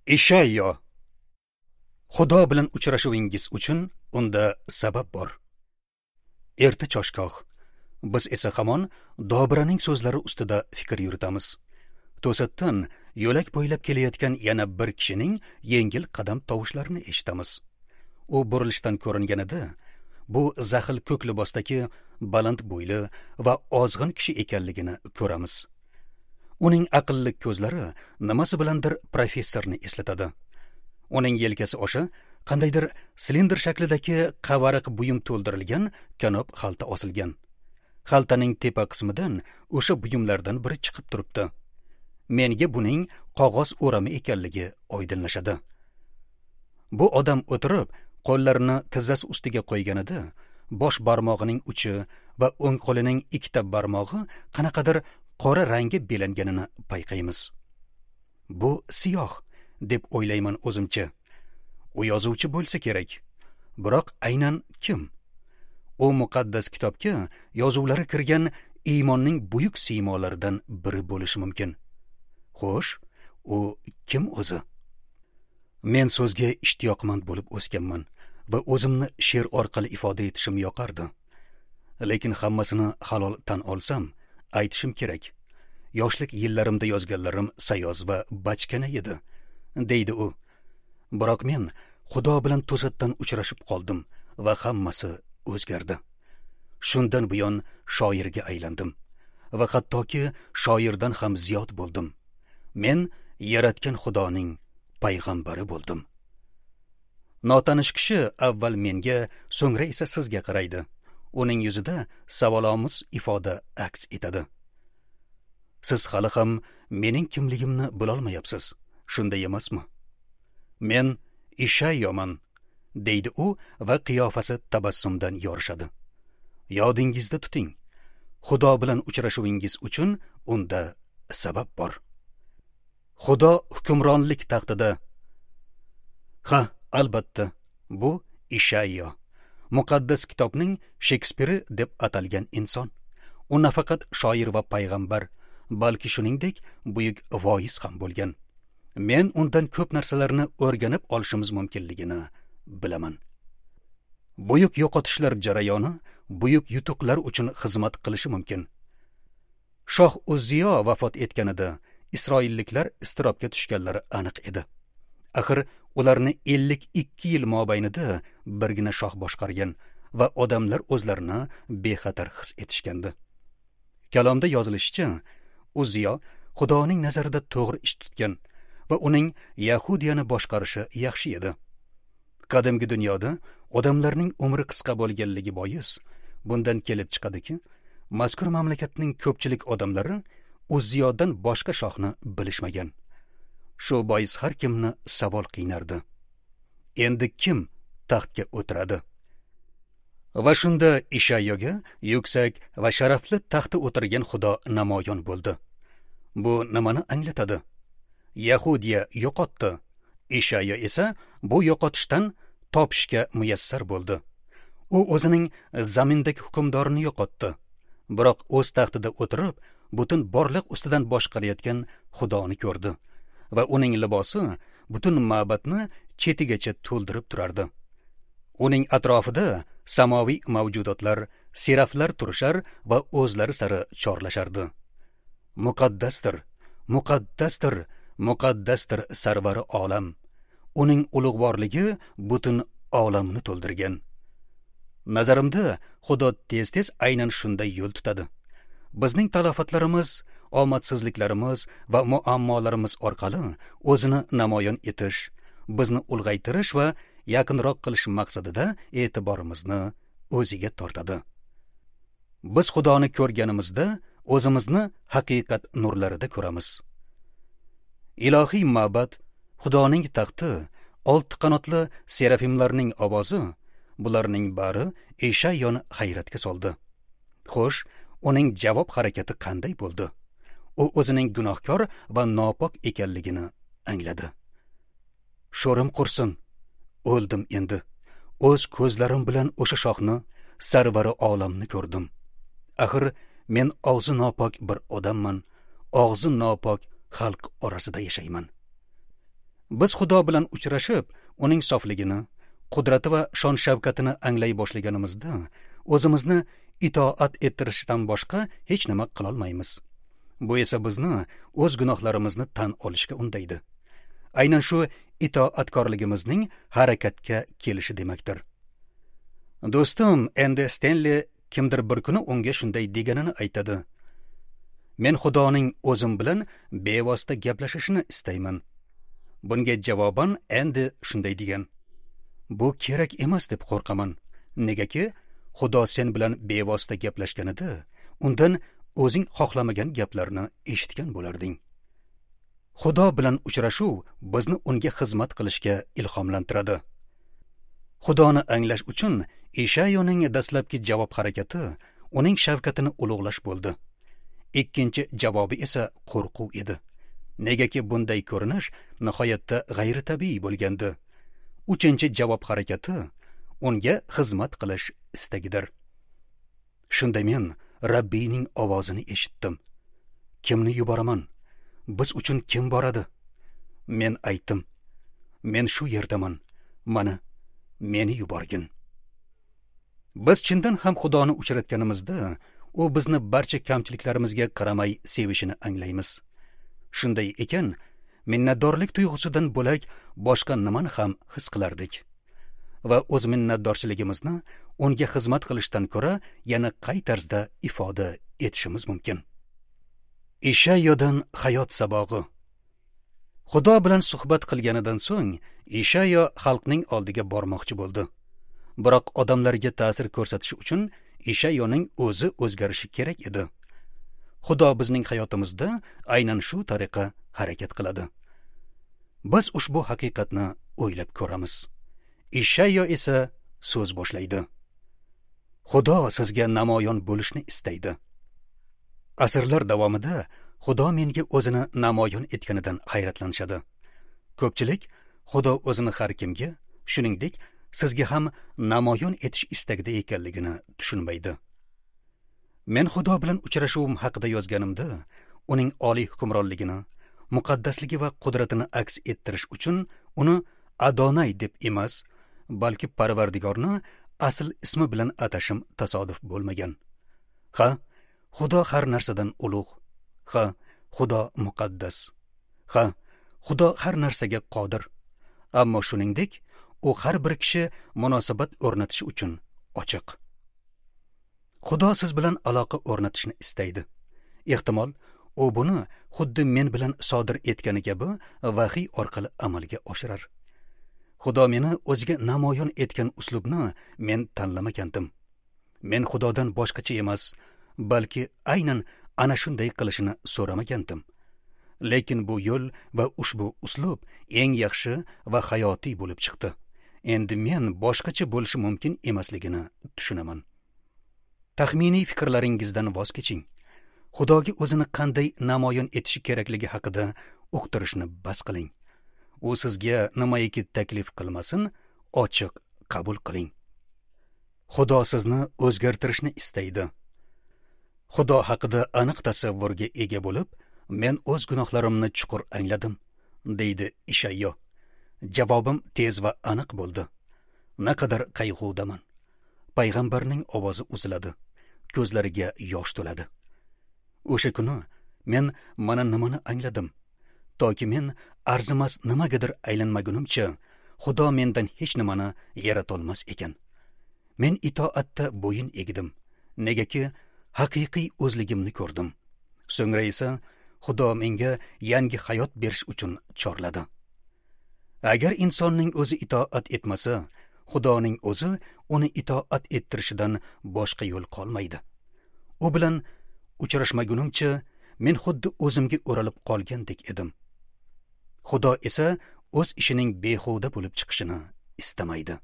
Ishayyo. Xudo bilan uchrashuvingiz uchun unda sabab bor. Erta choshgoh. Biz esa hamon Dobiraning so'zlari ustida fikr yuritamiz. To'satdan yo'lak bo'ylab kelayotgan yana bir kishining yengil qadam tovushlarini eshitamiz. U burilishdan ko'ringanida bu zaxil ko'k libosdagi baland bo'yli va ozg'in kishi ekanligini ko'ramiz. Uning aqlli ko'zlari nimasi bilandir professorni eslatadi. Uning yelkasi osha qandaydir silindr shaklidagi qavariq buyum to'ldirilgan kanob xalta osilgan. Xaltaning tepa qismidan o'sha buyumlardan biri chiqib turibdi. Menga buning qog'oz o'rami ekanligi oydinlashadi. Bu odam o'tirib, qo'llarini tizzasi ustiga qo'yganida, bosh barmog'ining uchi va o'ng qo'lining ikkita barmog'i qanaqadir qora rangga belanganini payqaymiz. Bu siyoh deb o'ylayman o'zimcha. U yozuvchi bo'lsa kerak. Biroq aynan kim? U muqaddas kitobga yozuvlari kirgan iymonning buyuk siymolaridan biri bo'lishi mumkin. Xo'sh, u kim o'zi? Men so'zga ishtiyoqmand bo'lib o'sganman va o'zimni she'r orqali ifoda etishim yoqardi. Lekin hammasini halol tan olsam, aytishim kerak. Yoshlik yillarimda yozganlarim sayoz va bachkana edi, deydi u. Biroq men Xudo bilan to'satdan uchrashib qoldim va hammasi o'zgardi. Shundan buyon shoirga aylandim va hattoki shoirdan ham ziyod bo'ldim. Men yaratgan Xudoning payg'ambari bo'ldim. Notanish kishi avval menga, so'ngra esa sizga qaraydi. Uning yuzida savolomuz ifoda aks etadi. Siz hali ham mening kimligimni bilolmayapsiz, shunday emasmi? Men Ishayyoman, deydi u va qiyofasi tabassumdan yorishadi. Yodingizda tuting, Xudo bilan uchrashuvingiz uchun unda sabab bor. Xudo hukmronlik taxtida. Ha, albatta, bu Ishayyo, muqaddas kitobning Shekspiri deb atalgan inson. U nafaqat shoir va payg'ambar, balki shuningdek buyuk voiz ham bo'lgan. Men undan ko'p narsalarni o'rganib olishimiz mumkinligini bilaman. Buyuk yo'qotishlar jarayoni buyuk yutuqlar uchun xizmat qilishi mumkin. Shoh Uzziyo vafot etganida Isroilliklar iztirobga tushganlari aniq edi. Axir ularni 52 yil mobaynida birgina shoh boshqargan va odamlar o'zlarini bexatar his etishgandi. Kalomda yozilishicha, Uzziyo Xudoning nazarida to'g'ri ish tutgan va uning Yahudiyani boshqarishi yaxshi edi. Qadimgi dunyoda odamlarning umri qisqa bo'lganligi bois bundan kelib chiqadiki, mazkur mamlakatning ko'pchilik odamlari Uzziyodan boshqa shohni bilishmagan. Shu bois har kimni savol qiynardi. Endi kim taxtga o'tiradi? Va shunda Ishayyoga yuksak va sharafli taxtda o'tirgan Xudo namoyon bo'ldi. Bu nimani anglatadi? Yahudiya yo'qotdi. Ishayyo esa bu yo'qotishdan topishga muyassar bo'ldi. U o'zining zamindagi hukmdorini yo'qotdi. Biroq o'z taxtida o'tirib, butun borliq ustidan boshqarayotgan Xudoni ko'rdi va uning libosi butun ma'batni chetigacha to'ldirib turardi. Uning atrofida samoviy mavjudotlar, seraflar turishar va o'zlari sari chorlashardi. Muqaddasdir, muqaddasdir, muqaddasdir sarvari olam. Uning ulug'vorligi butun olamni to'ldirgan. Nazarimda Xudo tez-tez aynan shunday yo'l tutadi. Bizning talofatlarimiz, omadsizliklarimiz va muammolarimiz orqali o'zini namoyon etish, bizni ulg'aytirish va yaqinroq qilish maqsadida e'tiborimizni o'ziga tortadi. Biz Xudoni ko'rganimizda o'zimizni haqiqat nurlarida ko'ramiz. Ilohiy ma'bad, Xudoning taxti, 6 qanotli serafimlarning ovozi, bularning bari Ishayyoni hayratga soldi. Xo'sh, uning javob harakati qanday bo'ldi? U o'zining gunohkor va nopok ekanligini angladi. Sho'rim qursin, o'ldim endi. O'z ko'zlarim bilan o'sha shohni, sarvari olamni ko'rdim. Axir men og'zi nopok bir odamman, og'zi nopok xalq orasida yashayman. Biz Xudo bilan uchrashib, uning sofligini, qudrati va shon shavkatini anglay boshlaganimizda, o'zimizni itoat ettirishdan boshqa hech nima qila olmaymiz. Bu esa bizni o'z gunohlarimizni tan olishga undaydi. Aynan shu itoatkorligimizning harakatga kelishi demakdir. Do'stim Endi Stenli kimdir bir kuni unga shunday deganini aytadi. Men Xudoning o'zim bilan bevosita gaplashishini istayman. Bunga javoban Endi shunday degan: bu kerak emas deb qo'rqaman. Negaki, Xudo sen bilan bevosita gaplashganida, undan o'zing xohlamagan gaplarni eshitgan bo'larding. Xudo bilan uchrashuv bizni unga xizmat qilishga ilhomlantiradi. Xudoni anglash uchun Ishayoning dastlabki javob harakati uning shavkatini ulug'lash bo'ldi. Ikkinchi javobi esa qo'rquv edi. Negaki bunday ko'rinish nihoyatda g'ayritabiiy bo'lgandi. Uchinchi javob harakati unga xizmat qilish istagidir. Shunda men Rabbiyning ovozini eshitdim. Kimni yuboraman? Biz uchun kim boradi? Men aytdim: men shu yerdaman. Mana, meni yuborgin. Biz chindan ham Xudoni uchratganimizda, u bizni barcha kamchiliklarimizga qaramay sevishini anglaymiz. Shunday ekan, minnatdorlik tuyg'usidan bo'lak boshqa nimani ham his qilardik. Va o'z minnatdorchiligimizni unga xizmat qilishdan ko'ra yana qay tarzda ifoda etishimiz mumkin? Ishayodan hayot sabog'i. Xudo bilan suhbat qilganidan so'ng Ishayo xalqning oldiga bormoqchi bo'ldi. Biroq odamlarga ta'sir ko'rsatish uchun Ishayoning o'zi o'zgarishi kerak edi. Xudo bizning hayotimizda aynan shu tariqa harakat qiladi. Biz ushbu haqiqatni o'ylab ko'ramiz. Ishayo esa so'z boshlaydi. Xudo sizga namoyon bo'lishni istaydi. Asrlar davomida Xudo menga o'zini namoyon etganidan hayratlanishadi. Ko'pchilik Xudo o'zini har kimga, shuningdek sizga ham namoyon etish istagida ekanligini tushunmaydi. Men Xudo bilan uchrashuvim haqida yozganimda, uning oliy hukmronligini, muqaddasligi va qudratini aks ettirish uchun uni Adonay deb emas, balki Parvardigorni asl ismi bilan atashim tasodif bo'lmagan. Ha, Xudo har narsadan ulug'. Ha, Xudo muqaddas. Ha, Xudo har narsaga qodir. Ammo shuningdek, u har bir kishi munosabat o'rnatish uchun ochiq. Xudo siz bilan aloqa o'rnatishni istaydi. Ehtimol, u buni xuddi men bilan sodir etgani kabi vahiy orqali amalga oshirar. Xudo meni o'ziga namoyon etgan uslubni men tanlamagandim. Men Xudodan boshqacha emas, balki aynan ana shunday qilishini so'ramagandim. Lekin bu yo'l va ushbu uslub eng yaxshi va hayotiy bo'lib chiqdi. Endi men boshqacha bo'lishi mumkin emasligini tushunaman. Taxminiy fikrlaringizdan voz keching. Xudoga o'zini qanday namoyon etishi kerakligi haqida uqtirishni bas qiling. U sizga nimaiki taklif qilmasin, ochiq qabul qiling. Xudo sizni o'zgartirishni istaydi. Xudo haqida aniq tasavvurga ega bo'lib, men o'z gunohlarimni chuqur angladim, deydi Ishayo. Javobim tez va aniq bo'ldi. Naqadar qayg'udaman. Payg'ambarning ovozi uziladi, ko'zlariga yosh to'ladi. O'sha kuni men mana nimani angladim. Toki men arzimas nimagadir aylanmagunimcha, Xudo mendan hech nimani yaratolmas ekan. Men itoatda bo'yin egdim. Negaki haqiqiy o'zligimni ko'rdim. So'ngra esa Xudo menga yangi hayot berish uchun chorladi. Agar insonning o'zi itoat etmasa, Xudoning o'zi uni itoat ettirishidan boshqa yo'l qolmaydi. U bilan uchrashmagunimcha men xuddi o'zimga o'ralib qolgandek edim. Xudo esa o'z ishining behuda bo'lib chiqishini istamaydi.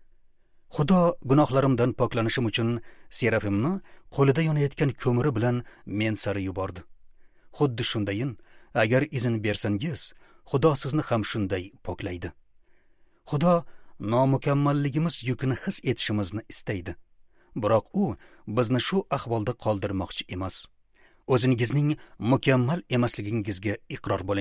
Xudo gunohlarimdan poklanishim uchun serafimni qo'lida yonayotgan ko'miri bilan men sari yubordi. Xuddi shundayin, agar izn bersangiz, Xudo sizni ham shunday poklaydi. Xudo nomukammalligimiz yukini his etishimizni istaydi. Biroq u bizni shu ahvolda qoldirmoqchi emas. O'zingizning mukammal emasligingizga iqror bo'ling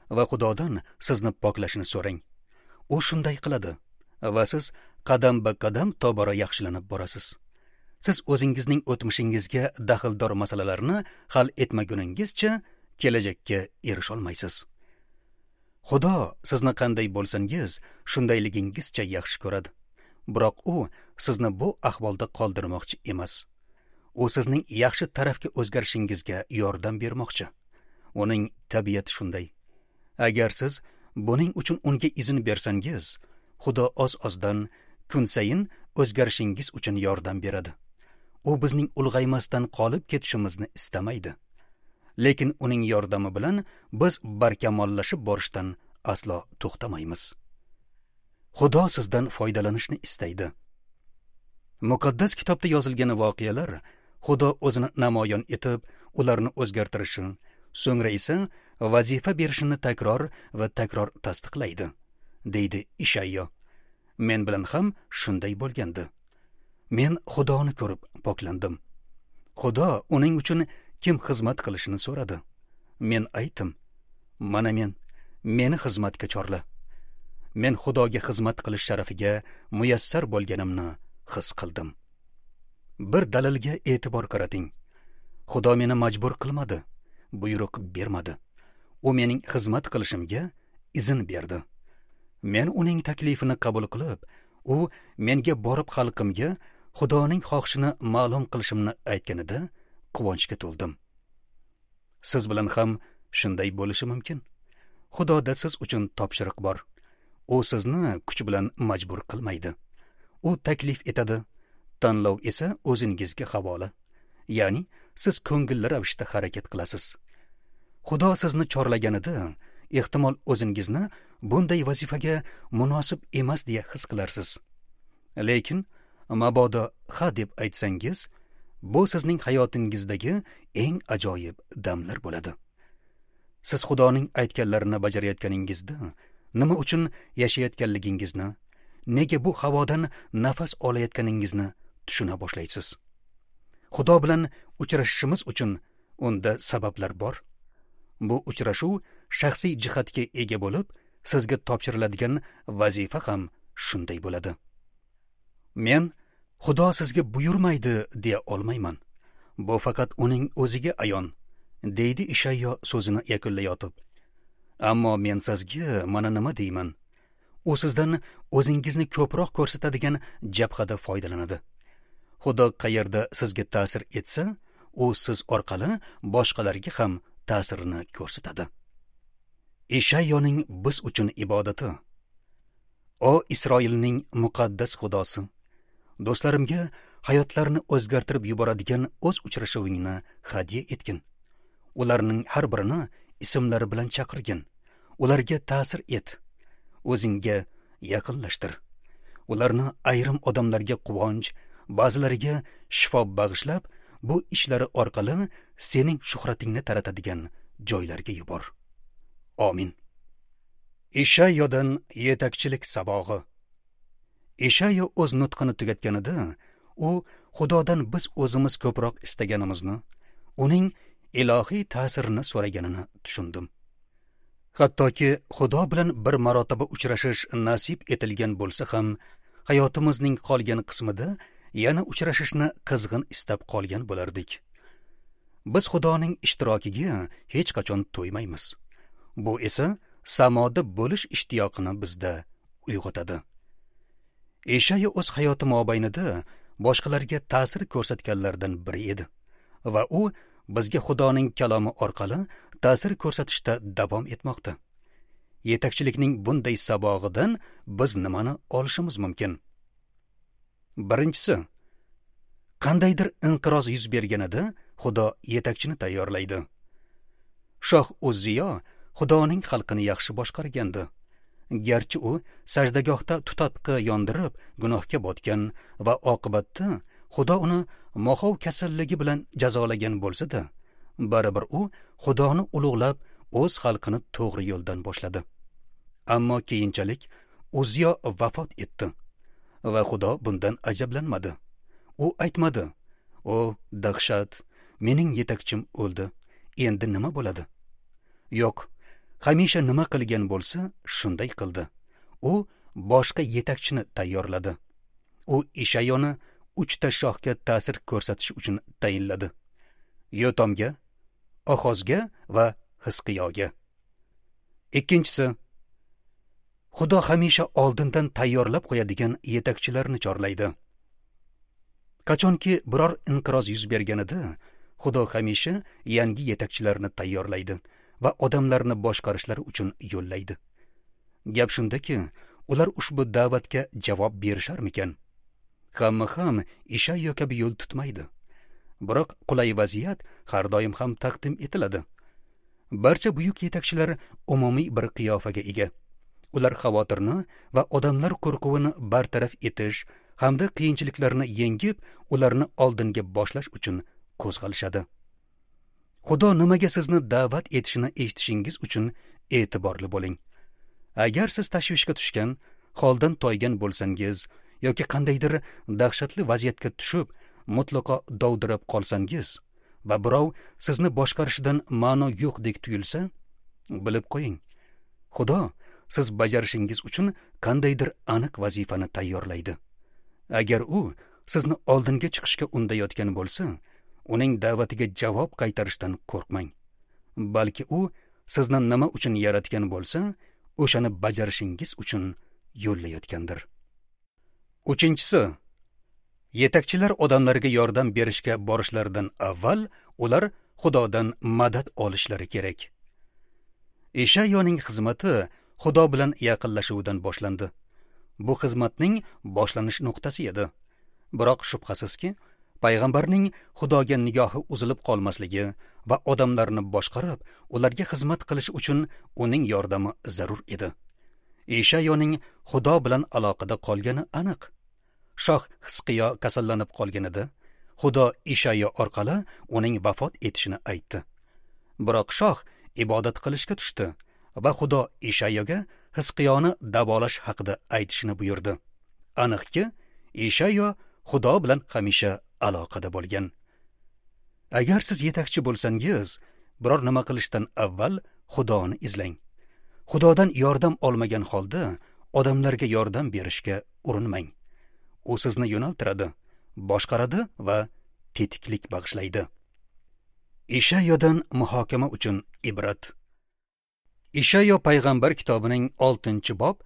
va Xudodan sizni poklashni so'rang. U shunday qiladi va siz qadam-ba-qadam tobora yaxshilanib borasiz. Siz o'zingizning o'tmishingizga daxldor masalalarni hal etmaguningizcha kelajakka erisholmaysiz. Xudo sizni qanday bo'lsangiz, shundayligingizcha yaxshi ko'radi. Biroq u sizni bu ahvolda qoldirmoqchi emas. U sizning yaxshi tarafga o'zgarishingizga yordam bermoqchi. Uning tabiati shunday. Agar siz buning uchun unga izn bersangiz, Xudo oz-ozdan kun sayin o'zgarishingiz uchun yordam beradi. U bizning ulg'aymasdan qolib ketishimizni istamaydi. Lekin uning yordami bilan biz barkamollashib borishdan aslo to'xtamaymiz. Xudo sizdan foydalanishni istaydi. Muqaddas kitobda yozilgan voqealar Xudo o'zini namoyon etib, ularni o'zgartirishi, so'ngra esa vazifa berishini takror va takror tasdiqlaydi, deydi Ishayyo. Men bilan ham shunday bo'lgandi. Men Xudoni ko'rib poklandim. Xudo uning uchun kim xizmat qilishini so'radi. Men aytdim, mana meni xizmatga chorla. Men Xudoga xizmat qilish sharafiga muyassar bo'lganimni his qildim. Bir dalilga e'tibor qarating. Xudo meni majbur qilmadi, buyruq bermadi. U mening xizmat qilishimga izn berdi. Men uning taklifini qabul qilib, u menga borib xalqimga Xudoning xohishini ma'lum qilishimni aytganida quvonchga to'ldim. Siz bilan ham shunday bo'lishi mumkin. Xudoda siz uchun topshiriq bor. U sizni kuch bilan majbur qilmaydi. U taklif etadi, tanlov esa o'zingizga havola. Ya'ni siz ko'ngilli ravishda harakat qilasiz. Xudo sizni chorlaganida, ehtimol o'zingizni bunday vazifaga munosib emas deya his qilarsiz. Lekin mabodo ha deb aytsangiz, bu sizning hayotingizdagi eng ajoyib damlar bo'ladi. Siz Xudoning aytganlarini bajarayotganingizda nima uchun yashayotganligingizni, nega bu havodan nafas olayotganingizni tushuna boshlaysiz. Xudo bilan uchrashishimiz uchun unda sabablar bor. Bu uchrashuv shaxsiy jihatga ega bo'lib, sizga topshiriladigan vazifa ham shunday bo'ladi. Men Xudo sizga buyurmaydi deya olmayman. Bu faqat uning o'ziga ayon, deydi Ishayyo so'zini yakunlayotib. Ammo men sizga mana nima deyman. U sizdan o'zingizni ko'proq ko'rsatadigan jabhada foydalanadi. Xudo qayerda sizga ta'sir etsa, u siz orqali boshqalarga ham ta'sirini ko'rsatadi. Ishayyoning biz uchun ibodati. O Isroilning muqaddas Xudosi, do'stlarimga hayotlarini o'zgartirib yuboradigan o'z uchrashuvingni hadya etgin. Ularning har birini ismlari bilan chaqirgin. Ularga ta'sir et. O'zingga yaqinlashtir. Ularni ayrim odamlarga quvonch, ba'zilariga shifo bag'ishlab, bu ishlari orqali sening shuhratingni taratadigan joylarga yubor. Amin. Ishayyodan yetakchilik sabog'i. Ishayyo o'z nutqini tugatganida, u Xudodan biz o'zimiz ko'proq istaganimizni, uning ilohiy ta'sirini so'raganini tushundim. Hattoki Xudo bilan bir marotaba uchrashish nasib etilgan bo'lsa ham, hayotimizning qolgan qismida yana uchrashishni qizg'in istab qolgan bo'lardik. Biz Xudoning ishtirokiga hech qachon to'ymaymiz. Bu esa samoda bo'lish ishtiyoqini bizda uyg'otadi. Ishayyo o'z hayoti mobaynida boshqalarga ta'sir ko'rsatganlardan biri edi va u bizga Xudoning kalomi orqali ta'sir ko'rsatishda davom etmoqda. Yetakchilikning bunday sabog'idan biz nimani olishimiz mumkin? Birinchisi, qandaydir inqiroz yuz berganida Xudo yetakchini tayyorlaydi. Shoh Uzziyo Xudoning xalqini yaxshi boshqargandi. Garchi u sajdagohda tutatqi yondirib gunohga botgan va oqibatda Xudo uni moxov kasalligi bilan jazolagan bo'lsa-da, baribir u Xudoni ulug'lab o'z xalqini to'g'ri yo'ldan boshladi. Ammo keyinchalik Uzziyo vafot etdi va Xudo bundan ajablanmadi. U aytmadi: "O dahshat, mening yetakchim o'ldi. Endi nima bo'ladi?" Yo'q, hamisha nima qilgan bo'lsa, shunday qildi. U boshqa yetakchini tayyorladi. U Ishayoni 3 ta shohga ta'sir ko'rsatish uchun tayinladi: Yotamga, Ahozga va Hizqiyoga. Ikkinchisi, Xudo hamisha oldindan tayyorlab qo'yadigan yetakchilarni chorlaydi. Qachonki biror inqiroz yuz berganida, Xudo hamisha yangi yetakchilarni tayyorlaydi va odamlarni boshqarishlari uchun yo'llaydi. Gap shundaki, ular ushbu da'vatga javob berisharmikan? Hamma ham Ishayo kabi yo'l tutmaydi. Biroq qulay vaziyat har doim ham taqdim etiladi. Barcha buyuk yetakchilar umumiy bir qiyofaga ega. Ular xavotirni va odamlar qo'rquvini bartaraf etish hamda qiyinchiliklarni yengib, ularni oldinga boshlash uchun qo'zg'alishadi. Xudo nimaga sizni da'vat etishini eshitishingiz uchun e'tiborli bo'ling. Agar siz tashvishga tushgan, holdan toygan bo'lsangiz yoki qandaydir dahshatli vaziyatga tushib, mutlaqo dovdirab qolsangiz va birov sizni boshqarishidan ma'no yo'qdek tuyulsa, bilib qo'ying, Xudo siz bajarishingiz uchun qandaydir aniq vazifani tayyorlaydi. Agar u sizni oldinga chiqishga undayotgan bo'lsa, uning da'vatiga javob qaytarishdan qo'rqmang. Balki u sizni nima uchun yaratgan bo'lsa, o'shani bajarishingiz uchun yo'llayotgandir. Uchinchisi, yetakchilar odamlarga yordam berishga borishlaridan avval ular Xudodan madad olishlari kerak. Ishayoning xizmati Xudo bilan yaqinlashuvidan boshlandi. Bu xizmatning boshlanish nuqtasi edi. Biroq shubhasizki, payg'ambarning Xudoga nigohi uzilib qolmasligi va odamlarni boshqarib, ularga xizmat qilish uchun uning yordami zarur edi. Ishayoning Xudo bilan aloqada qolgani aniq. Shoh Hizqiyo kasallanib qolganida, Xudo Ishayo orqali uning vafot etishini aytdi. Biroq shoh ibodat qilishga tushdi va Xudo Ishayoga Hizqiyoni davolash haqida aytishni buyurdi. Aniqki, Ishayo Xudo bilan hamisha aloqada bo'lgan. Agar siz yetakchi bo'lsangiz, biror nima qilishdan avval Xudoni izlang. Xudodan yordam olmagan holda odamlarga yordam berishga urinmang. U sizni yo'naltiradi, boshqaradi va tetiklik bag'ishlaydi. Ishayodan muhokama uchun ibrat. Ishayo payg'ambar kitobining 6-bob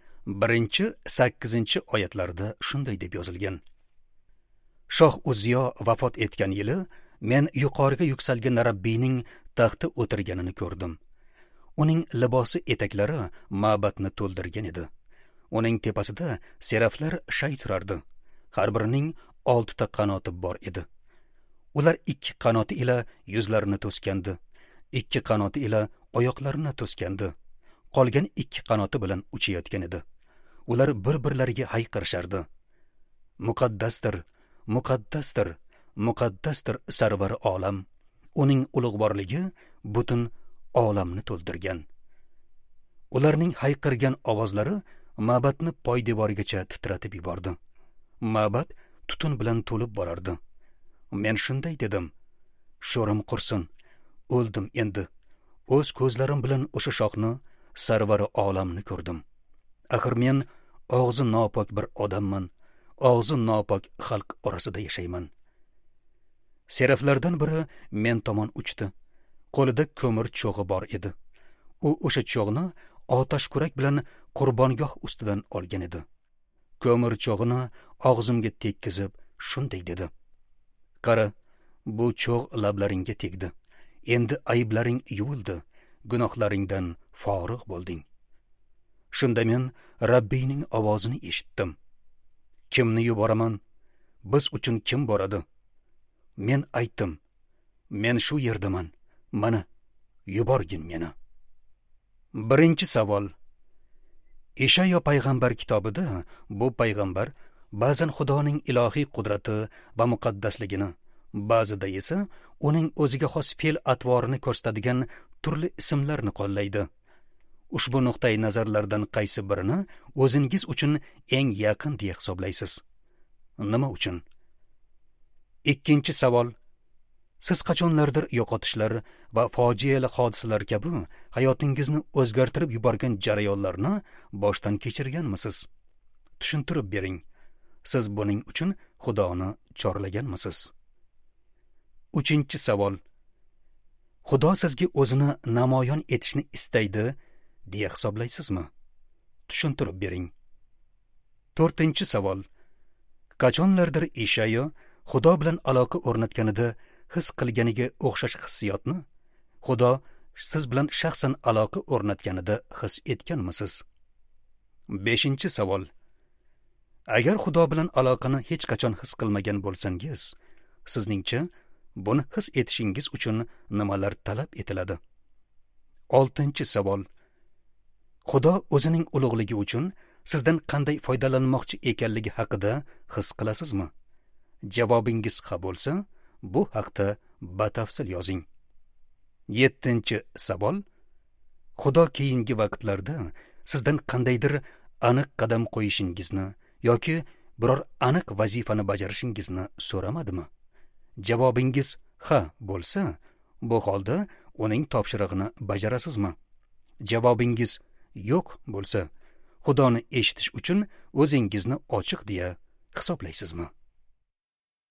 1-8 oyatlarida shunday deb yozilgan: Shoh Uziyo vafot etgan yili men yuqoriga yuksalgan Rabbiyning taxti o'tirganini ko'rdim. Uning libosi etaklari ma'batni to'ldirgan edi. Uning tepasida seraflar shay turardi. Har birining 6 ta qanoti bor edi. Ular 2 qanoti ila yuzlarini to'sgandi, 2 qanoti ila oyoqlarini to'sgandi. Qolgan 2 qanoti bilan uchayotgan edi. Ular bir-birlariga hayqirishardi: Muqaddasdir, muqaddasdir, muqaddasdir sarvar olam. Uning ulug'vorligi butun olamni to'ldirgan. Ularning hayqirgan ovozlari ma'batni poydevorigacha titratib yubordi. Ma'bat tutun bilan to'lib borardi. Men shunday dedim: sho'rim qursin, o'ldim endi. O'z ko'zlarim bilan o'sha shohni, sarvari olamni ko'rdim. Axir men og'zi nopok bir odamman, og'zi nopok xalq orasida yashayman. Seraflardan biri men tomon uchdi. Qo'lida ko'mir cho'g'i bor edi. U o'sha cho'g'ni otash kurak bilan qurbongoh ustidan olgan edi. Ko'mir cho'g'ini og'zimga tekkizib shunday dedi: Qara, bu cho'g' lablaringga tegdi. Endi ayblaring yuvildi, gunohlaringdan forig' bo'lding. Shunda men Rabbiyning ovozini eshitdim: Kimni yuboraman? Biz uchun kim boradi? Men aytdim: Men shu yerdaman. Mana, yuborgin meni. Birinchi savol. Ishayo payg'ambar kitobida bu payg'ambar ba'zan Xudoning ilohiy qudrati va muqaddasligini, ba'zida esa uning o'ziga xos fe'l-atvorini ko'rsatadigan turli ismlarni qo'llaydi. Ushbu nuqtai nazarlardan qaysi birini o'zingiz uchun eng yaqin deb hisoblaysiz? Nima uchun? Ikkinchi savol. Siz qachonlardir yo'qotishlar va fojiali hodisalar kabi hayotingizni o'zgartirib yuborgan jarayonlarni boshdan kechirganmisiz? Tushuntirib bering. Siz buning uchun Xudoni chorlaganmisiz? 3-savol. Xudo sizga o'zini namoyon etishni istaydi deya hisoblaysizmi? Tushuntirib bering. 4-savol. Qachonlardir Ishayo Xudo bilan aloqa o'rnatganida his qilganiga o'xshash hissiyotni Xudo siz bilan shaxsan aloqa o'rnatganida his etganmisiz? 5-savol. Agar Xudo bilan aloqani hech qachon his qilmagan bo'lsangiz, sizningcha buni his etishingiz uchun nimalar talab etiladi? 6-savol. Xudo o'zining ulug'ligi uchun sizdan qanday foydalanmoqchi ekanligi haqida his qilasizmi? Javobingiz ha bo'lsa, bu haqda batafsil yozing. 7-savol. Xudo keyingi vaqtlarda sizdan qandaydir aniq qadam qo'yishingizni yoki biror aniq vazifani bajarishingizni so'ramadimi? Javobingiz ha bo'lsa, bu holda uning topshirig'ini bajarasizmi? Javobingiz yo'q bo'lsa, Xudoni eshitish uchun o'zingizni ochiq deya hisoblaysizmi?